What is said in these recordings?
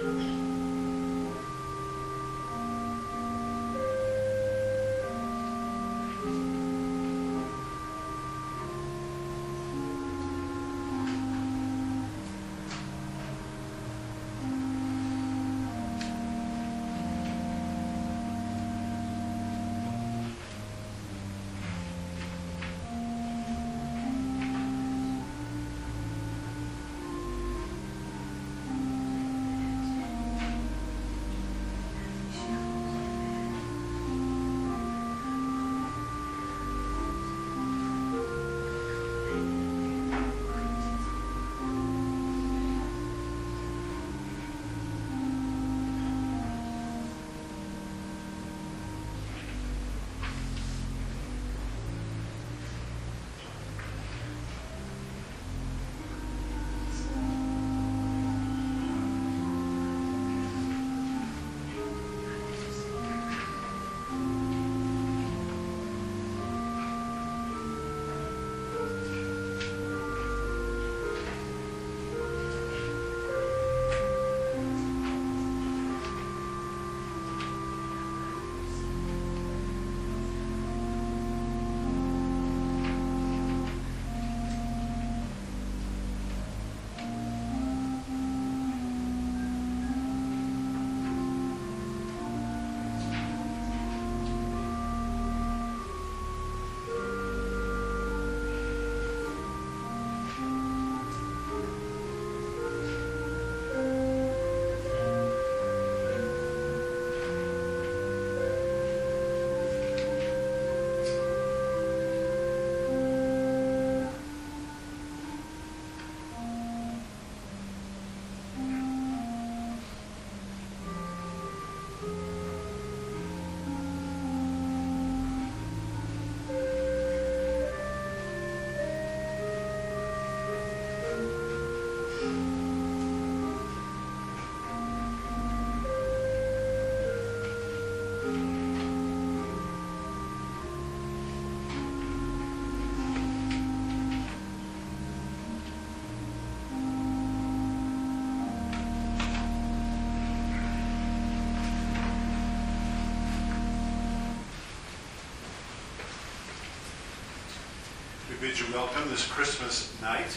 We bid you welcome this Christmas night,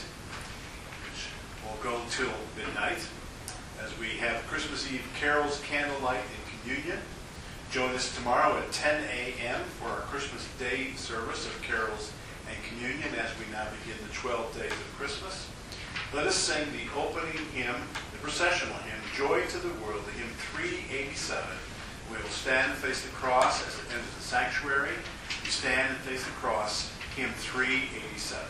which will go till midnight, as we have Christmas Eve carols, candlelight, and communion. Join us tomorrow at 10 a.m. for our Christmas Day service of carols and communion as we now begin the 12 days of Christmas. Let us sing the opening hymn, the processional hymn, Joy to the World, the hymn 387. We will stand and face the cross as it enters the sanctuary. We stand and face the cross, hymn 387.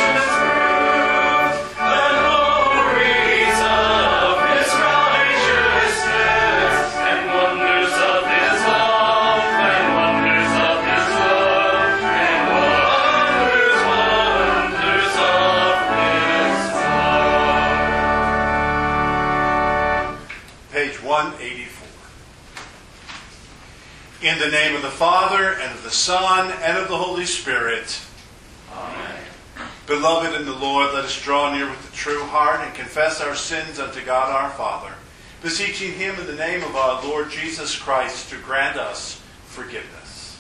Righteous 184. In the name of the Father, and of the Son, and of the Holy Spirit. Amen. Beloved in the Lord, let us draw near with a true heart and confess our sins unto God our Father, beseeching him in the name of our Lord Jesus Christ to grant us forgiveness.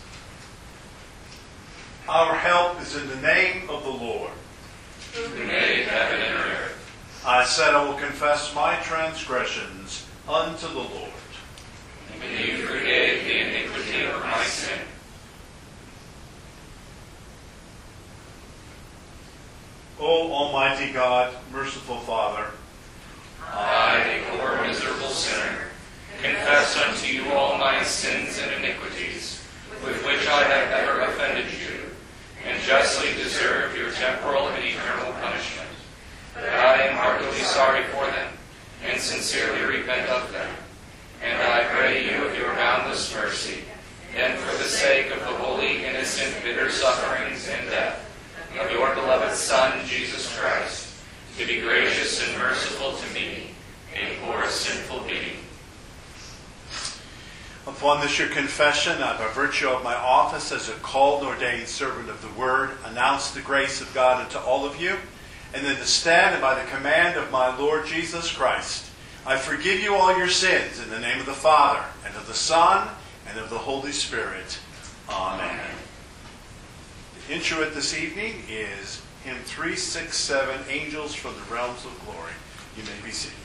Our help is in the name of the Lord, who made heaven and earth. I said, I will confess my transgressions unto the Lord. And you forgave the iniquity of my sin. O Almighty God, merciful Father, I, a poor miserable sinner, confess unto you all my sins and iniquities, with which I have ever offended you, and justly deserve your temporal and eternal punishment. But I am heartily sorry for them, and sincerely repent of them. And I pray you of your boundless mercy, and for the sake of the holy, innocent, bitter sufferings and death of your beloved Son, Jesus Christ, to be gracious and merciful to me, a poor sinful being. upon this your confession, I, by virtue of my office as a called and ordained servant of the Word, announce the grace of God unto all of you, and then to stand, and by the command of my Lord Jesus Christ, I forgive you all your sins in the name of the Father, and of the Son, and of the Holy Spirit. Amen. The introit this evening is hymn 367, Angels from the Realms of Glory. You may be seated.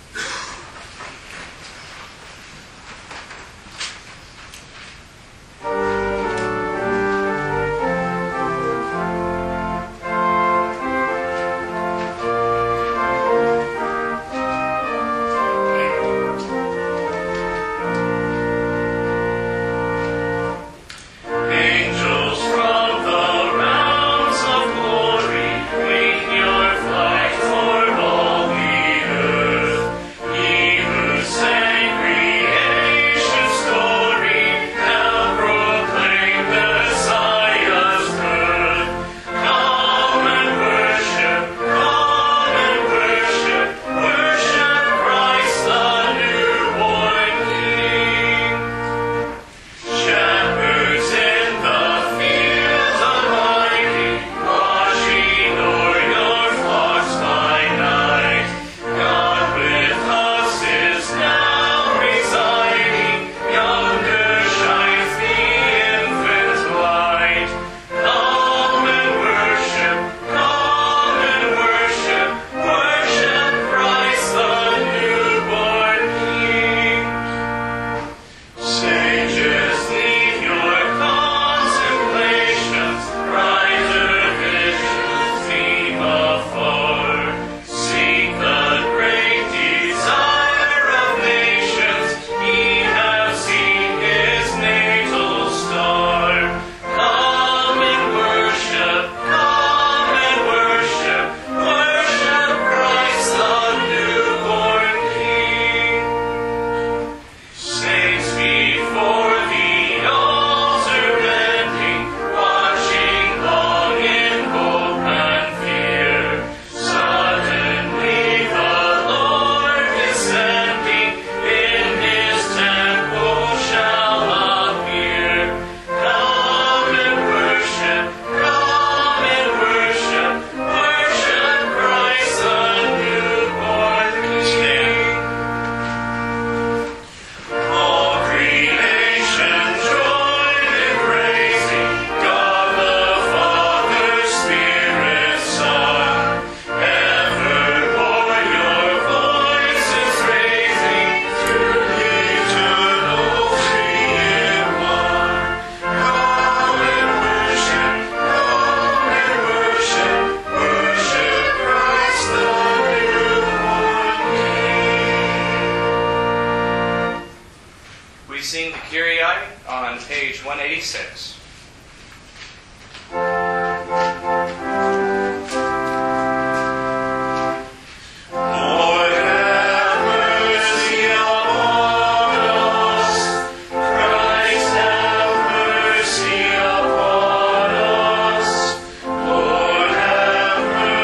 On page 186.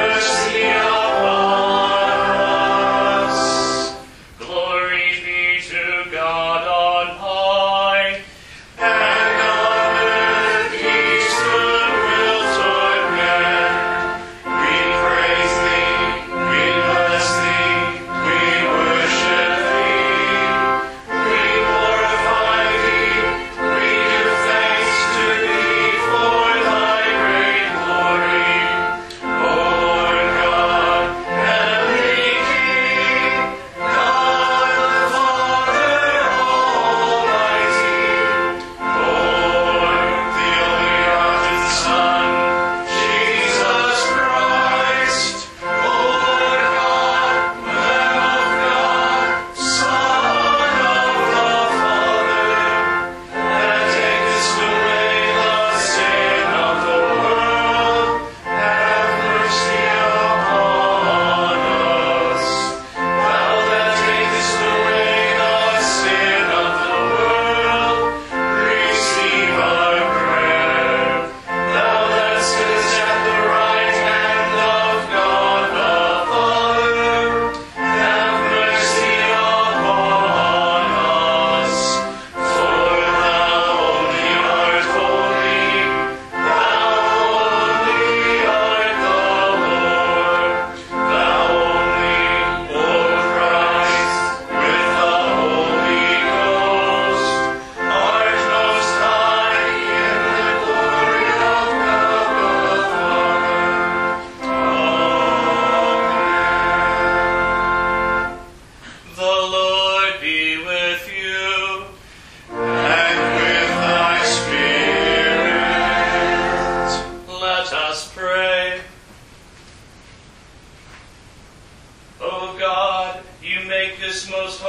Glory be to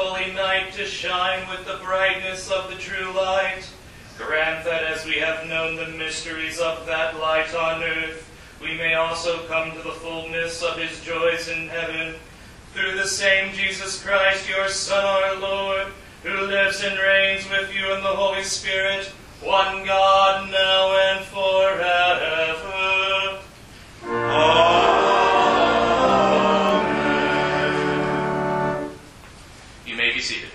holy night to shine with the brightness of the true light. Grant that as we have known the mysteries of that light on earth, we may also come to the fullness of his joys in heaven. Through the same Jesus Christ, your Son, our Lord, who lives and reigns with you in the Holy Spirit, one God, now and forever. Amen. You may be seated.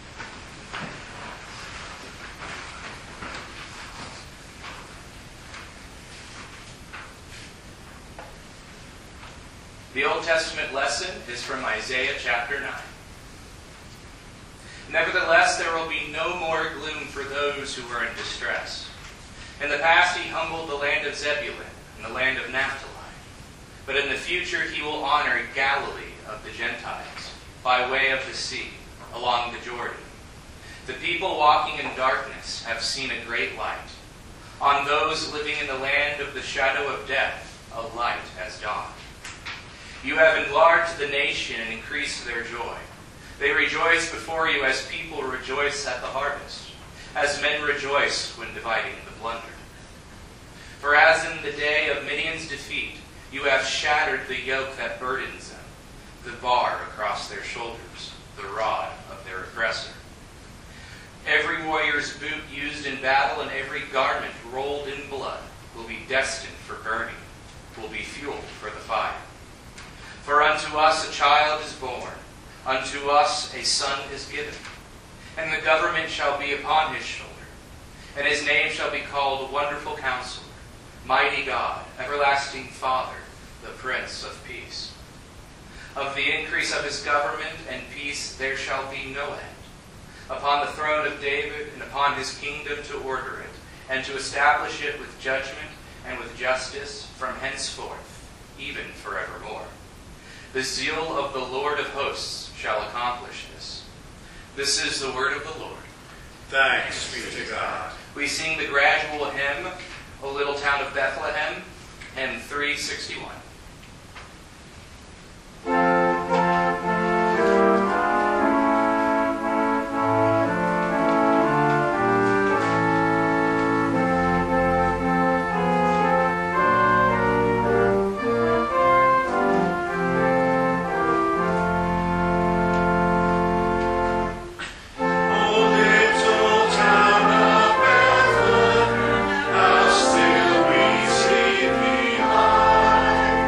The Old Testament lesson is from Isaiah chapter 9. Nevertheless, there will be no more gloom for those who are in distress. In the past, he humbled the land of Zebulun and the land of Naphtali. But in the future, he will honor Galilee of the Gentiles by way of the sea, along the Jordan. The people walking in darkness have seen a great light. On those living in the land of the shadow of death, a light has dawned. You have enlarged the nation and increased their joy. They rejoice before you as people rejoice at the harvest, as men rejoice when dividing the plunder. For as in the day of Midian's defeat, you have shattered the yoke that burdens them, the bar across their shoulders, the rod of their oppressor. Every warrior's boot used in battle and every garment rolled in blood will be destined for burning, will be fuel for the fire. For unto us a child is born, unto us a son is given, and the government shall be upon his shoulder, and his name shall be called Wonderful Counselor, Mighty God, Everlasting Father, the Prince of Peace. Of the increase of his government and peace there shall be no end, upon the throne of David and upon his kingdom to order it, and to establish it with judgment and with justice from henceforth, even forevermore. The zeal of the Lord of hosts shall accomplish this. This is the word of the Lord. Thanks be to God. We sing the gradual hymn, O Little Town of Bethlehem, hymn 361. How still we see thee lie.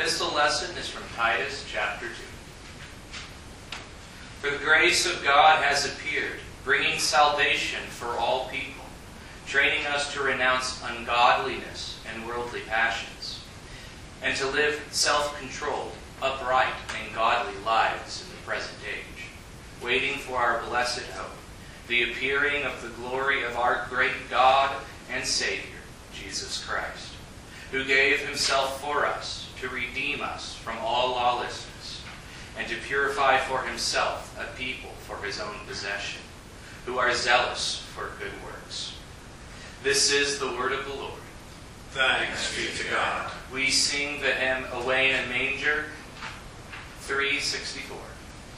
epistle lesson is from Titus chapter 2. For the grace of God has appeared, bringing salvation for all people, training us to renounce ungodliness and worldly passions, and to live self-controlled, upright, and godly lives in the present age, waiting for our blessed hope, the appearing of the glory of our great God and Savior, Jesus Christ, who gave himself for us to redeem us from all lawlessness, and to purify for himself a people for his own possession, who are zealous for good works. This is the word of the Lord. Thanks be to God. We sing the hymn, Away in a Manger, 364.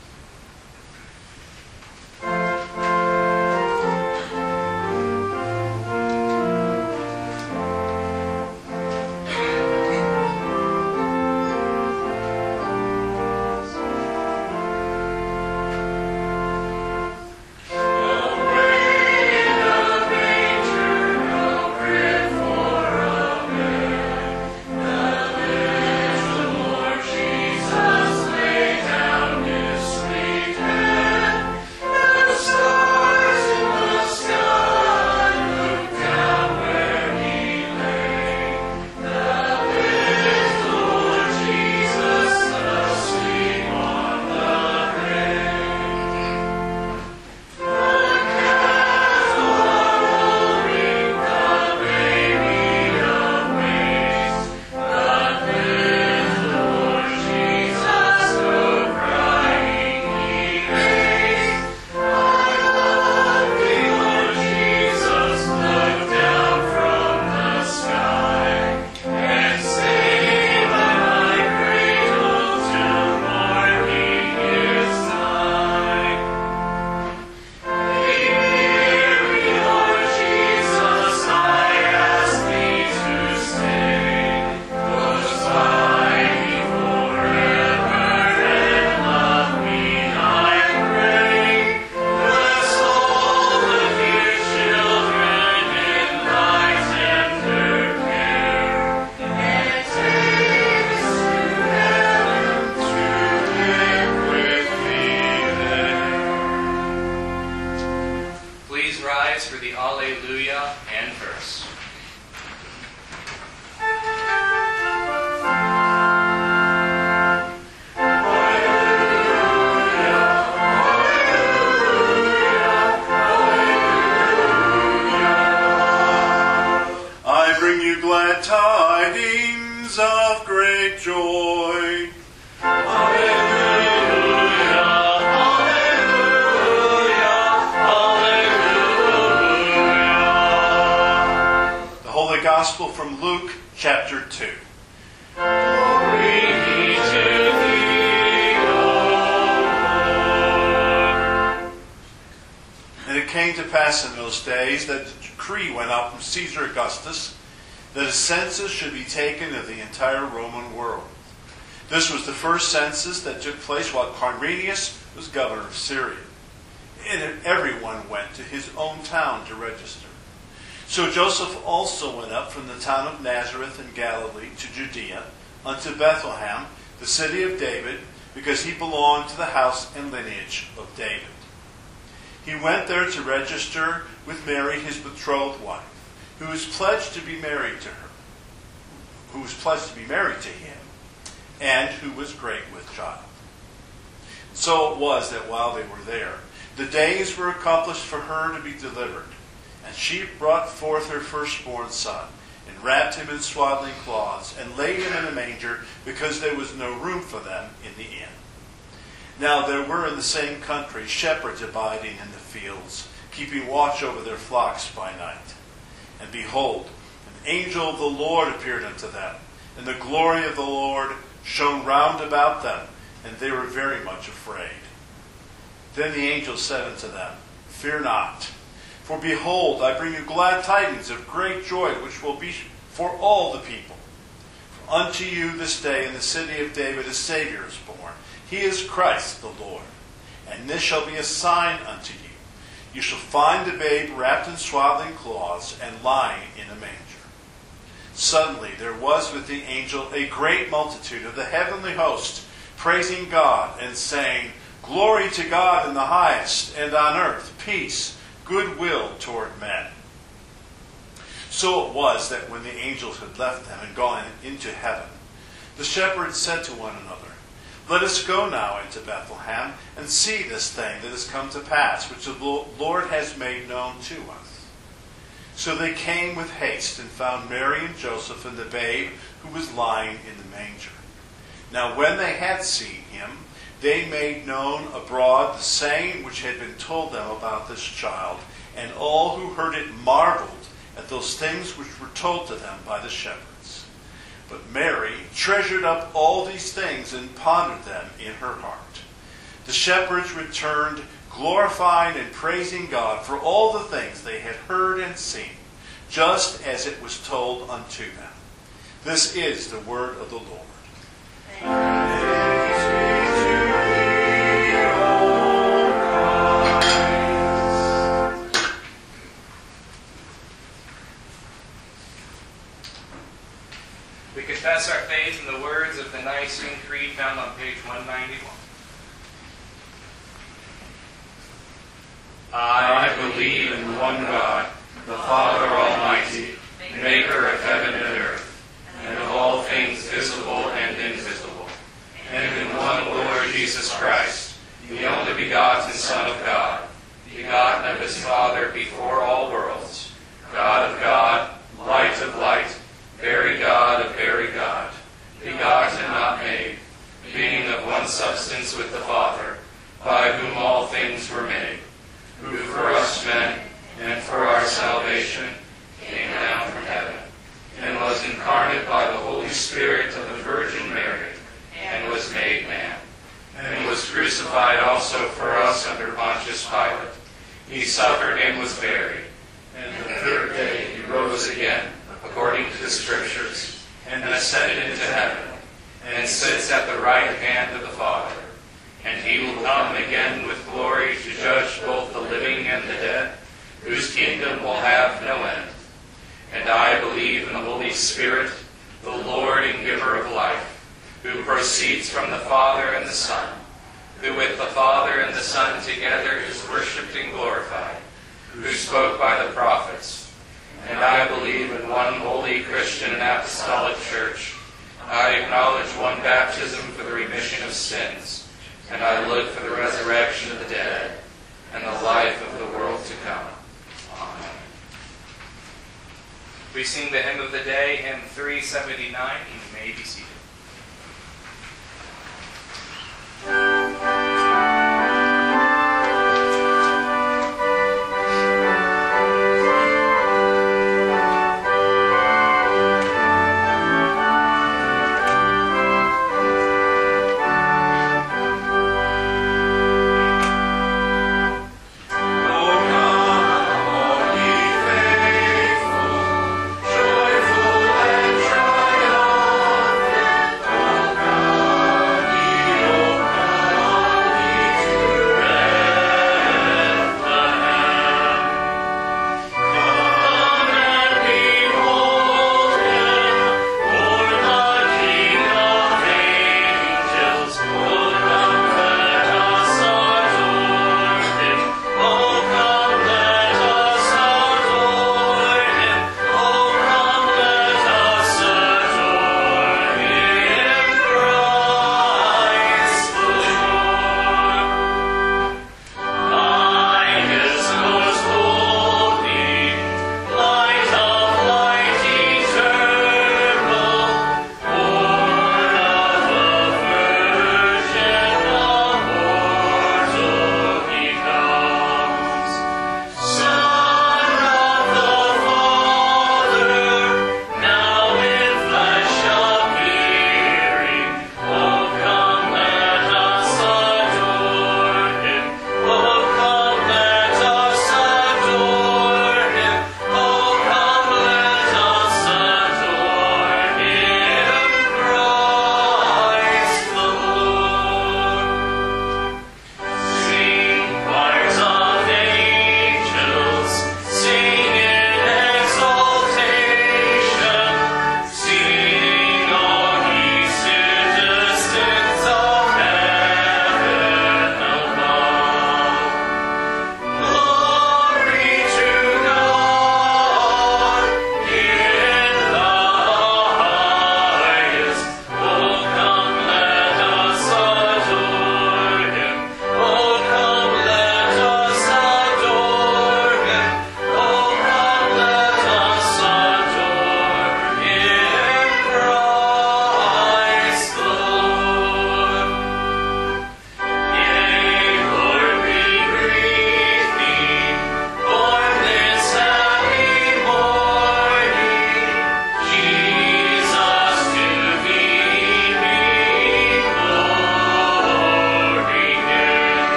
For the Alleluia and verse. I bring you glad tidings of great joy. Gospel from Luke chapter 2. Glory be to thee, O Lord. And it came to pass in those days that the decree went out from Caesar Augustus that a census should be taken of the entire Roman world. This was the first census that took place while Quirinius was governor of Syria. And everyone went to his own town to register. So Joseph also went up from the town of Nazareth in Galilee to Judea, unto Bethlehem, the city of David, because he belonged to the house and lineage of David. He went there to register with Mary, his betrothed wife, who was pledged to be married to him, and who was great with child. So it was that while they were there, the days were accomplished for her to be delivered. And she brought forth her firstborn son, and wrapped him in swaddling cloths, and laid him in a manger, because there was no room for them in the inn. Now there were in the same country shepherds abiding in the fields, keeping watch over their flocks by night. And behold, an angel of the Lord appeared unto them, and the glory of the Lord shone round about them, and they were very much afraid. Then the angel said unto them, Fear not. For behold, I bring you glad tidings of great joy, which will be for all the people. For unto you this day in the city of David a Savior is born. He is Christ the Lord. And this shall be a sign unto you. You shall find the babe wrapped in swaddling cloths and lying in a manger. Suddenly there was with the angel a great multitude of the heavenly host, praising God and saying, "Glory to God in the highest, and on earth peace, goodwill toward men." So it was that when the angels had left them and gone into heaven, the shepherds said to one another, "Let us go now into Bethlehem and see this thing that has come to pass, which the Lord has made known to us." So they came with haste and found Mary and Joseph and the babe who was lying in the manger. Now when they had seen him, they made known abroad the saying which had been told them about this child, and all who heard it marveled at those things which were told to them by the shepherds. But Mary treasured up all these things and pondered them in her heart. The shepherds returned, glorifying and praising God for all the things they had heard and seen, just as it was told unto them. This is the word of the Lord. We confess our faith in the words of the Nicene Creed found on page 191. I believe in one God, the Father Almighty, maker of heaven and earth, and of all things visible and invisible, and in one Lord Jesus Christ, the only begotten Son of God, begotten of his Father before all worlds, God of God, light of light, very God of very God, begotten and not made, being of one substance with the Father, by whom all things were made, who for us men and for our salvation came down from heaven, and was incarnate by the Holy Spirit of the Virgin Mary, and was made man, and was crucified also for us under Pontius Pilate. He suffered and was buried, and the third day he rose again, according to the Scriptures, and ascended into heaven, and sits at the right hand of the Father. And he will come again with glory to judge both the living and the dead, whose kingdom will have no end. And I believe in the Holy Spirit, the Lord and giver of life, who proceeds from the Father and the Son, who with the Father and the Son together is worshipped and glorified, who spoke by the prophets. And I believe in one holy Christian and apostolic church. I acknowledge one baptism for the remission of sins, and I look for the resurrection of the dead and the life of the world to come. Amen. We sing the hymn of the day, hymn 379. You may be seated. Joyful and triumphant.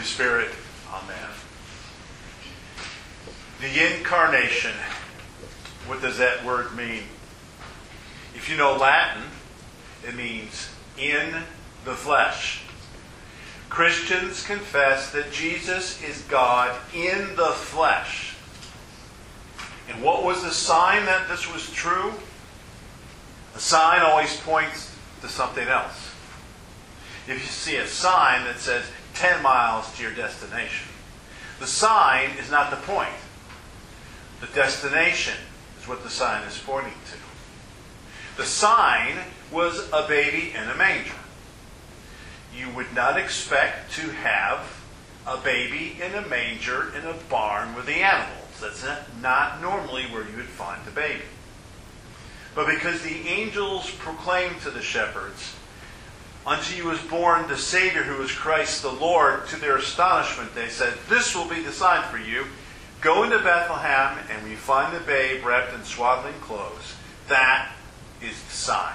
Holy Spirit. Amen. The incarnation. What does that word mean? If you know Latin, it means in the flesh. Christians confess that Jesus is God in the flesh. And what was the sign that this was true? A sign always points to something else. If you see a sign that says 10 miles to your destination, the sign is not the point. The destination is what the sign is pointing to. The sign was a baby in a manger. You would not expect to have a baby in a manger in a barn with the animals. That's not normally where you would find the baby. But because the angels proclaimed to the shepherds, "Unto you was born the Savior who is Christ the Lord," to their astonishment they said, "This will be the sign for you. Go into Bethlehem and we find the babe wrapped in swaddling clothes." That is the sign.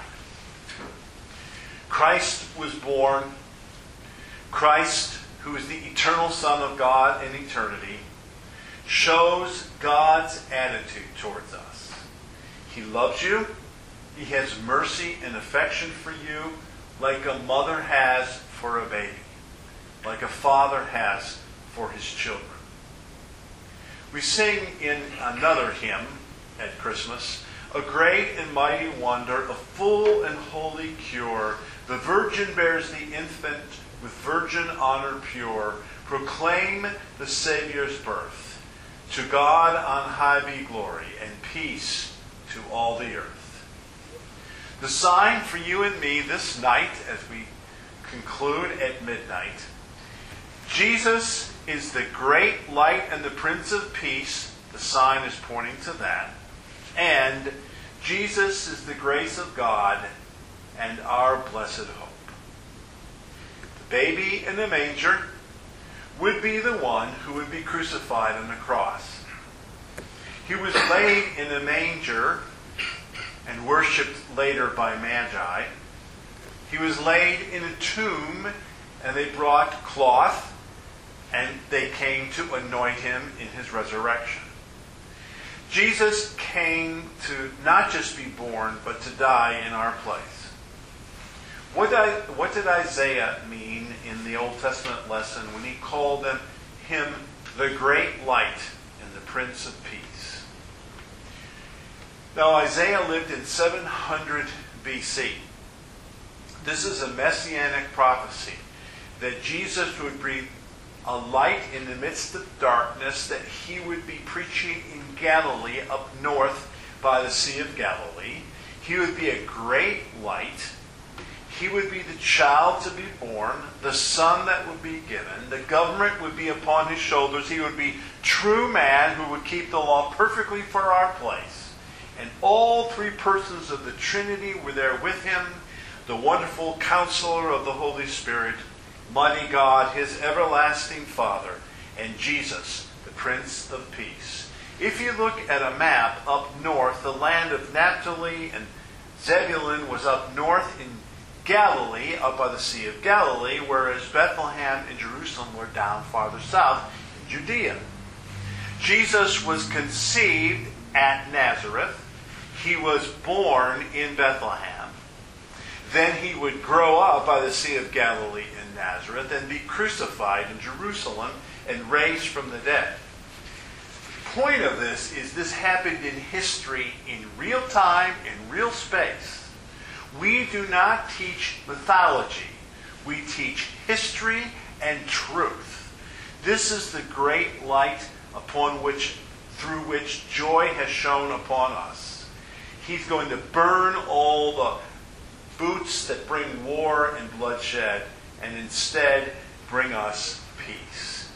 Christ was born. Christ, who is the eternal Son of God in eternity, shows God's attitude towards us. He loves you. He has mercy and affection for you like a mother has for a baby, like a father has for his children. We sing in another hymn at Christmas, "A great and mighty wonder, a full and holy cure. The Virgin bears the infant with virgin honor pure. Proclaim the Savior's birth. To God on high be glory, and peace to all the earth." The sign for you and me this night, as we conclude at midnight, Jesus is the great light and the Prince of Peace. The sign is pointing to that. And Jesus is the grace of God and our blessed hope. The baby in the manger would be the one who would be crucified on the cross. He was laid in a manger and worshipped later by magi. He was laid in a tomb, and they brought cloth, and they came to anoint him in his resurrection. Jesus came to not just be born, but to die in our place. What did Isaiah mean in the Old Testament lesson when he called him the great light and the Prince of Peace? Now, Isaiah lived in 700 BC. This is a messianic prophecy that Jesus would be a light in the midst of darkness, that he would be preaching in Galilee, up north by the Sea of Galilee. He would be a great light. He would be the child to be born, the son that would be given. The government would be upon his shoulders. He would be true man who would keep the law perfectly for our place. And all three persons of the Trinity were there with him. The wonderful counselor of the Holy Spirit, mighty God, his everlasting Father, and Jesus, the Prince of Peace. If you look at a map up north, the land of Naphtali and Zebulun was up north in Galilee, up by the Sea of Galilee, whereas Bethlehem and Jerusalem were down farther south in Judea. Jesus was conceived at Nazareth. He was born in Bethlehem. Then he would grow up by the Sea of Galilee in Nazareth and be crucified in Jerusalem and raised from the dead. The point of this happened in history in real time, in real space. We do not teach mythology. We teach history and truth. This is the great light through which joy has shone upon us. He's going to burn all the boots that bring war and bloodshed, and instead bring us peace.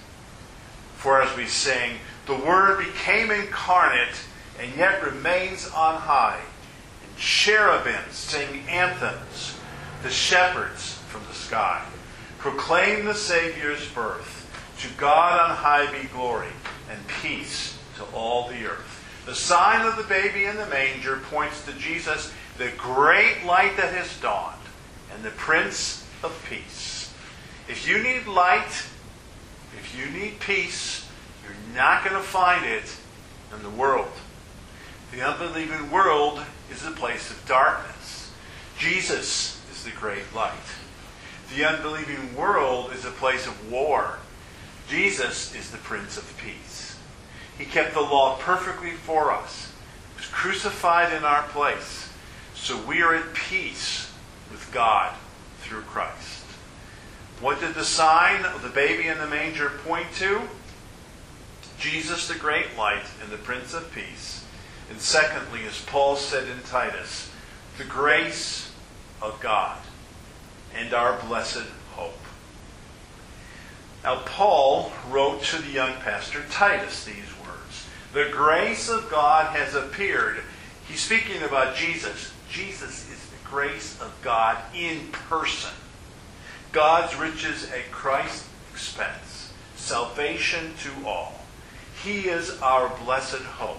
For as we sing, the Word became incarnate and yet remains on high. And cherubim sing anthems, the shepherds from the sky proclaim the Savior's birth. To God on high be glory, and peace to all the earth. The sign of the baby in the manger points to Jesus, the great light that has dawned, and the Prince of Peace. If you need light, If you need peace, you're not going to find it in the world. The unbelieving world is a place of darkness. Jesus is the great light. The unbelieving world is a place of war. Jesus is the Prince of Peace. He kept the law perfectly for us. He was crucified in our place. So we are at peace with God through Christ. What did the sign of the baby in the manger point to? Jesus, the great light and the Prince of Peace. And secondly, as Paul said in Titus, the grace of God and our blessed hope. Now, Paul wrote to the young pastor Titus these words. The grace of God has appeared. He's speaking about Jesus. Jesus is the grace of God in person. God's riches at Christ's expense. Salvation to all. He is our blessed hope.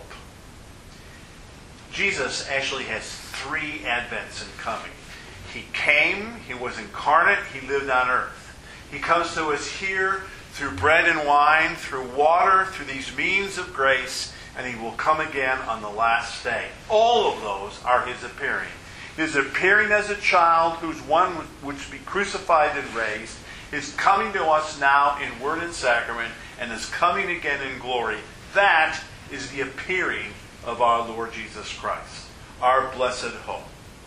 Jesus actually has 3 advents in coming. He came, he was incarnate, he lived on earth. He comes to us here through bread and wine, through water, through these means of grace, and he will come again on the last day. All of those are his appearing. His appearing as a child whose one would be crucified and raised, his coming to us now in word and sacrament, and his coming again in glory. That is the appearing of our Lord Jesus Christ, our blessed hope.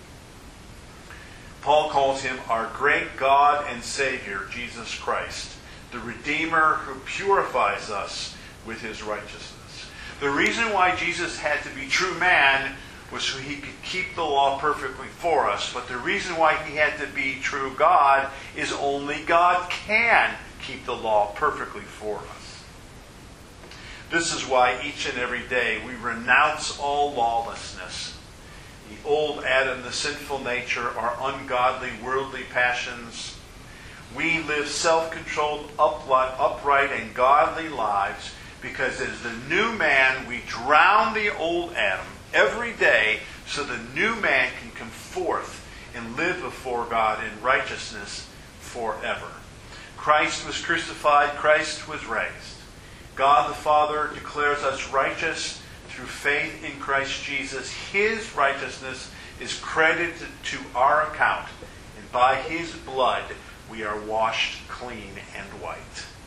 Paul calls him our great God and Savior, Jesus Christ, the Redeemer who purifies us with his righteousness. The reason why Jesus had to be true man was so he could keep the law perfectly for us. But the reason why he had to be true God is only God can keep the law perfectly for us. This is why each and every day we renounce all lawlessness. The old Adam, the sinful nature, our ungodly, worldly passions. We live self-controlled, upright, and godly lives because as the new man, we drown the old Adam every day so the new man can come forth and live before God in righteousness forever. Christ was crucified. Christ was raised. God the Father declares us righteous through faith in Christ Jesus. His righteousness is credited to our account, and by his blood we are washed clean and white.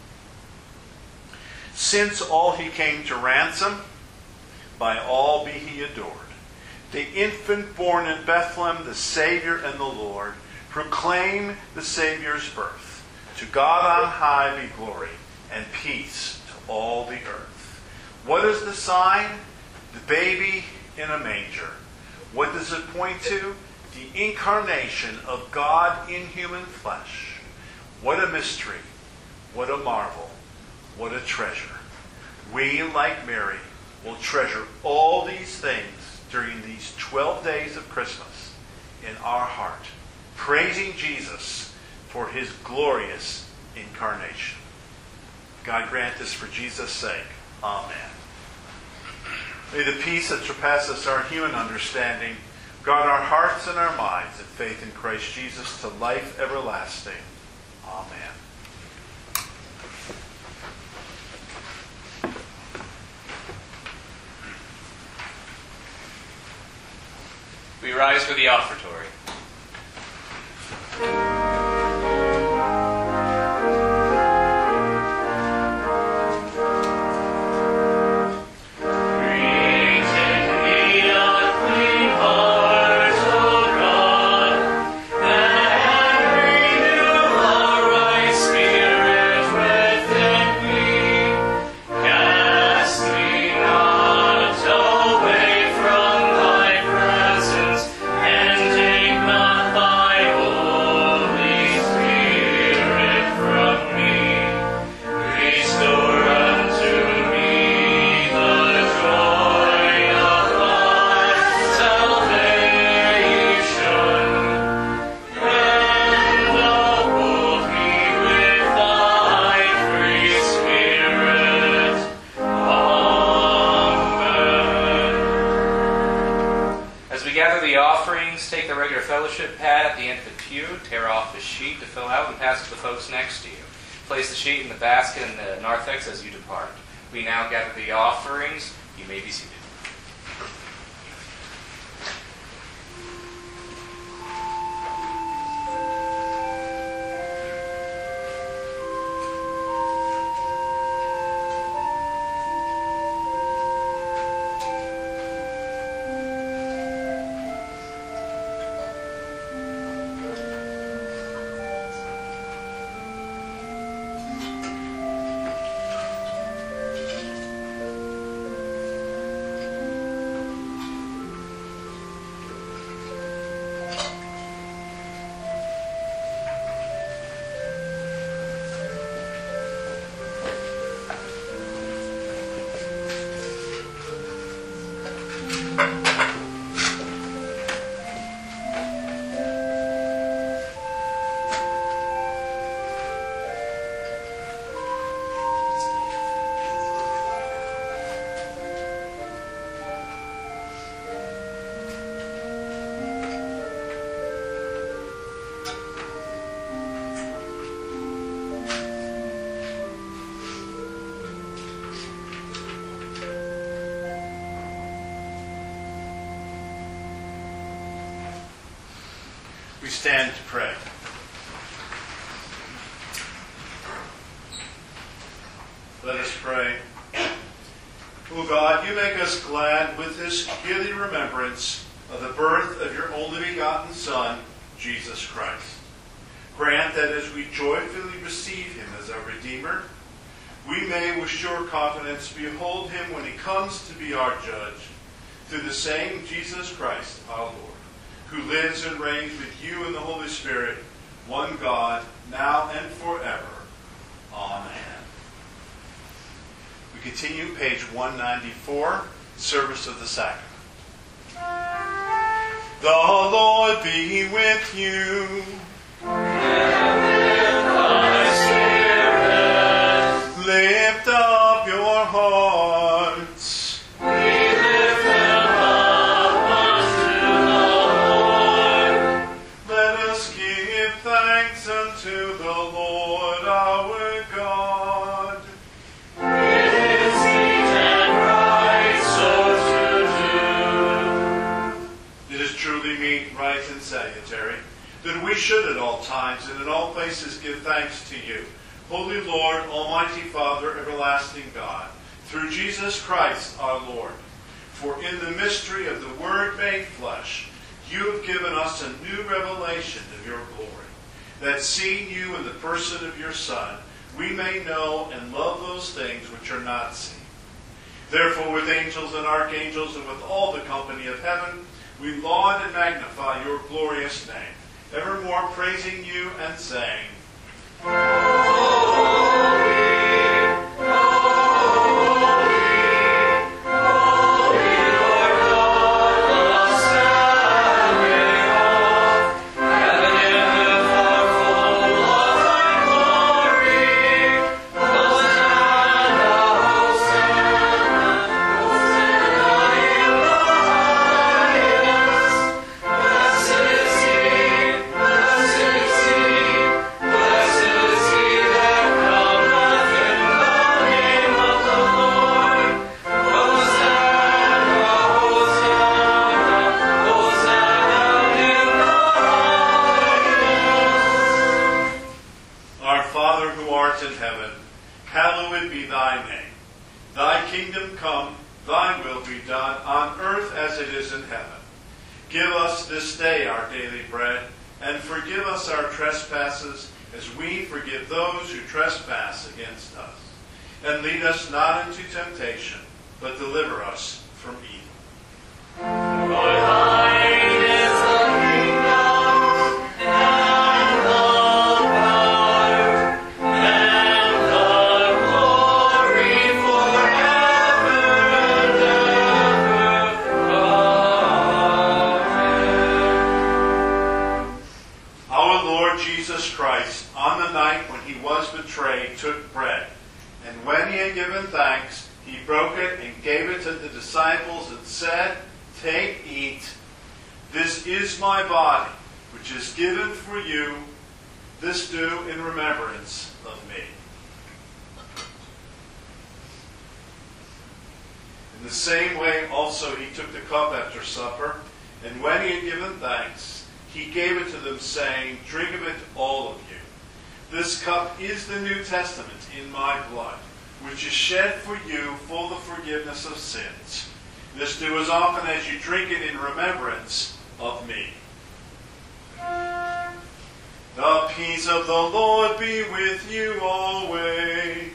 Since all he came to ransom, by all be he adored. The infant born in Bethlehem, the Savior and the Lord, proclaim the Savior's birth. To God on high be glory and peace to all the earth. What is the sign? The baby in a manger. What does it point to? The incarnation of God in human flesh. What a mystery. What a marvel. What a treasure. We, like Mary, will treasure all these things during these 12 days of Christmas in our heart, praising Jesus for his glorious incarnation. God grant this for Jesus' sake. Amen. May the peace that surpasses our human understanding guard our hearts and our minds in faith in Christ Jesus to life everlasting. Amen. We rise for the offertory. Take the regular fellowship pad at the end of the pew, tear off the sheet to fill out, and pass it to the folks next to you. Place the sheet in the basket in the narthex as you depart. We now gather the offerings. You may be seated. We stand to pray. Let us pray. O God, you make us glad with this yearly remembrance of the birth of your only begotten Son, Jesus Christ. Grant that as we joyfully receive him as our Redeemer, we may with sure confidence behold him when he comes to be our judge, through the same Jesus Christ our Lord, who lives and reigns with you in the Holy Spirit, one God, now and forever. Amen. We continue, page 194, Service of the Sacrament. The Lord be with you. And with thy spirit. Lift up your hearts. We lift them up unto the Lord. Let us give thanks unto the Lord our God. It is meet and right so to do. It is truly meet, right, and salutary that we should at all times and in all places give thanks to you, Holy Lord, Almighty Father, everlasting God, through Jesus Christ our Lord. For in the mystery of the Word made flesh, you have given us a new revelation of your glory, that seeing you in the person of your Son, we may know and love those things which are not seen. Therefore, with angels and archangels and with all the company of heaven, we laud and magnify your glorious name, evermore praising you and saying, in heaven, hallowed be thy name. Thy kingdom come, thy will be done, on earth as it is in heaven. Give us this day our daily bread, and forgive us our trespasses, as we forgive those who trespass against us. And lead us not into temptation, but deliver us from evil. For thine is the kingdom, and the power, and the glory forever and ever. Amen. Our Lord Jesus Christ, on the night when he was betrayed, took bread, and when he had given thanks, he broke it and gave it to the disciples and said, "Take, eat. This is my body, which is given for you. This do in remembrance of me." In the same way also he took the cup after supper, and when he had given thanks, he gave it to them, saying, "Drink of it, all of you. This cup is the New Testament in my blood, which is shed for you for the forgiveness of sins. This do as often as you drink it in remembrance of me." The peace of the Lord be with you always.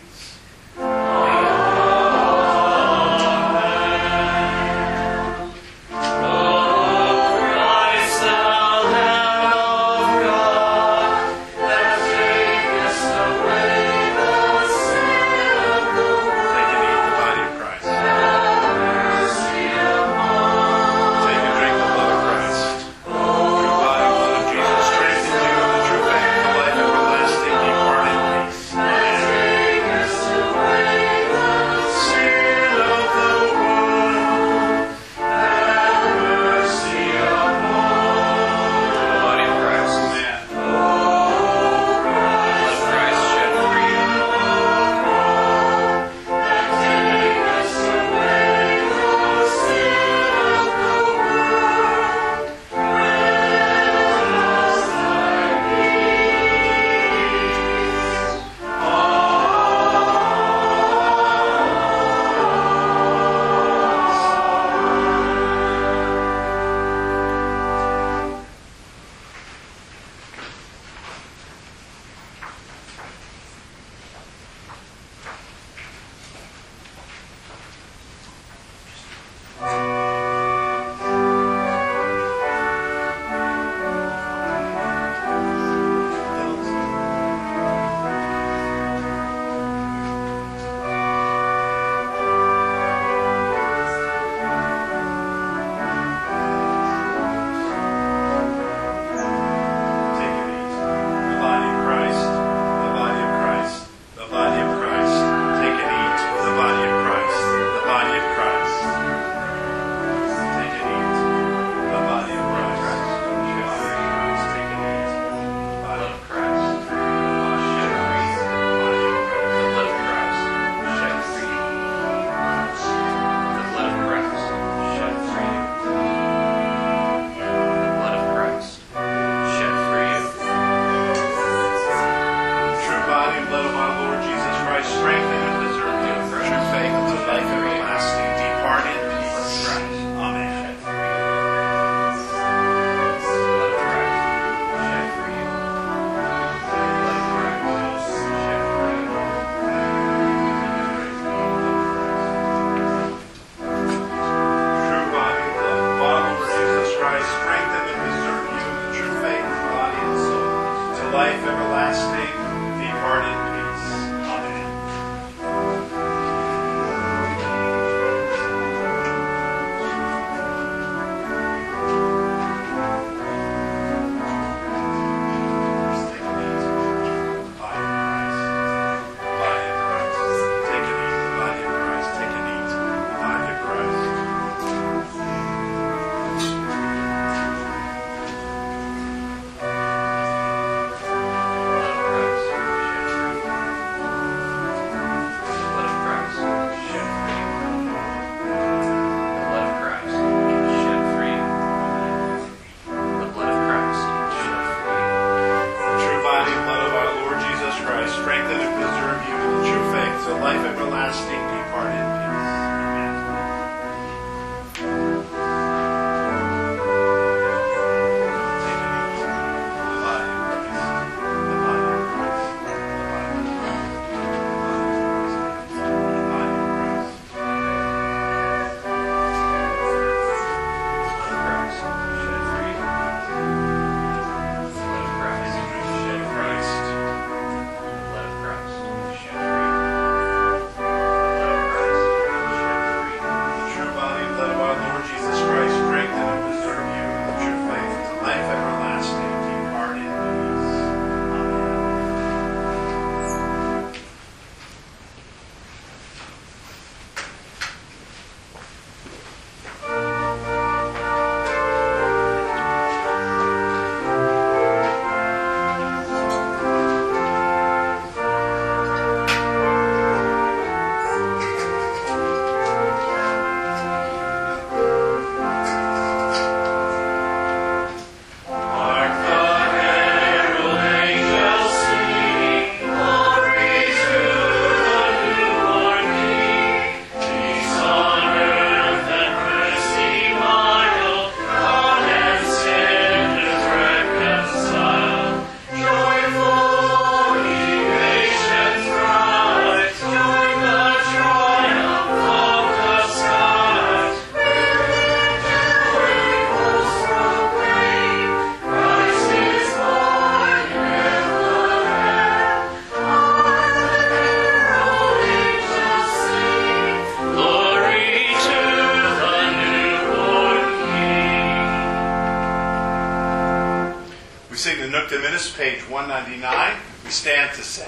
Nunc Dimittis, page 199. We stand to sing.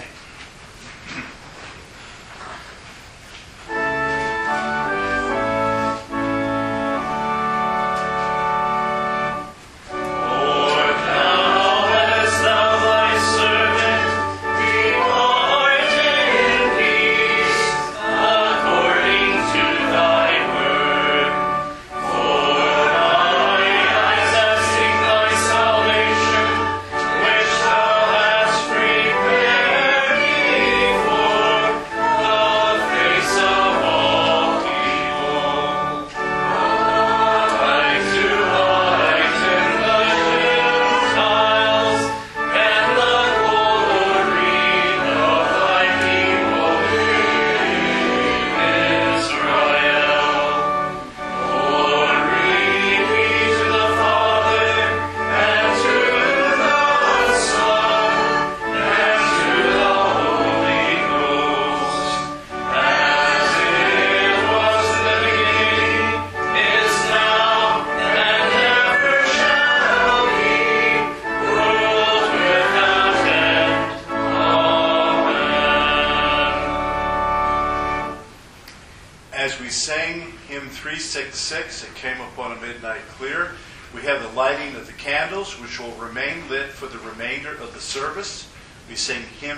As we sang hymn 366, It Came Upon a Midnight Clear, we have the lighting of the candles, which will remain lit for the remainder of the service. We sing hymn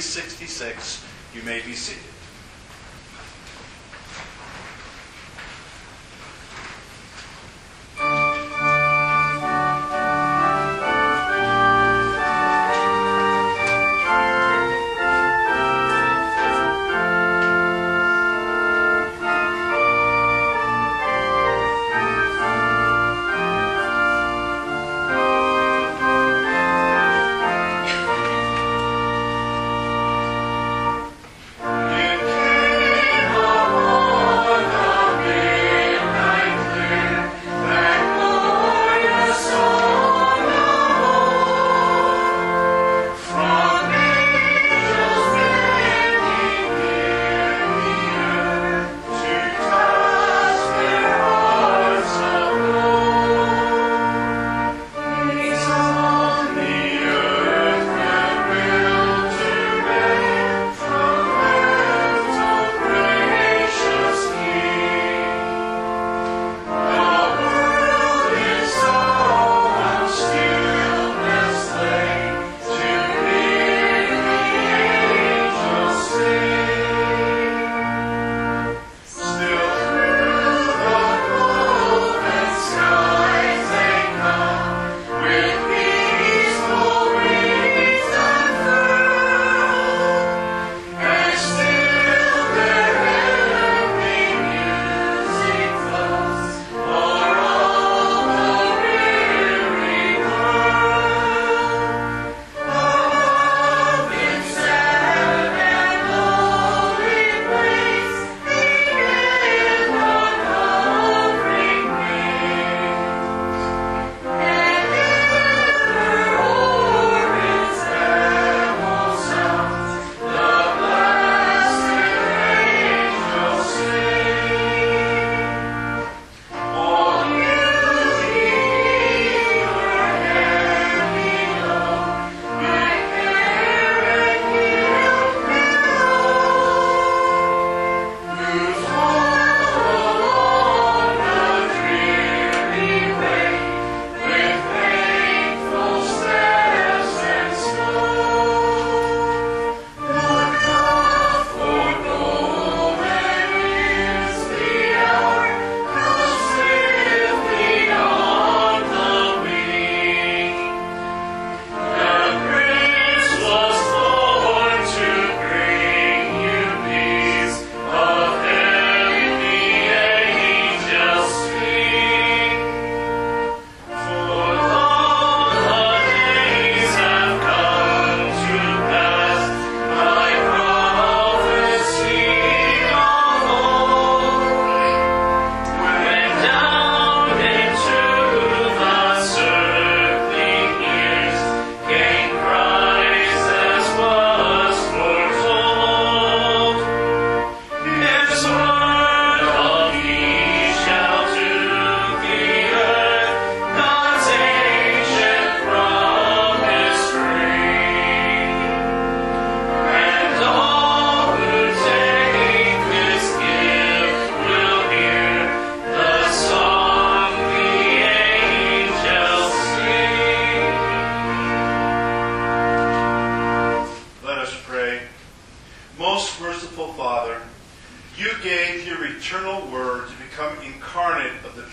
366. You may be seated. You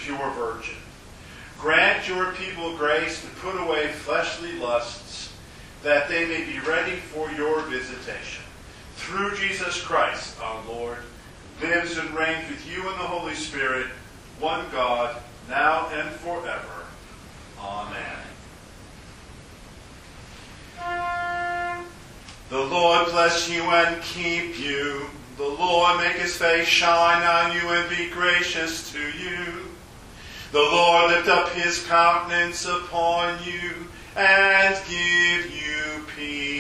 pure virgin. Grant your people grace to put away fleshly lusts, that they may be ready for your visitation. Through Jesus Christ, our Lord, who lives and reigns with you in the Holy Spirit, one God, now and forever. Amen. The Lord bless you and keep you. The Lord make his face shine on you and be gracious to you. The Lord lift up his countenance upon you and give you peace.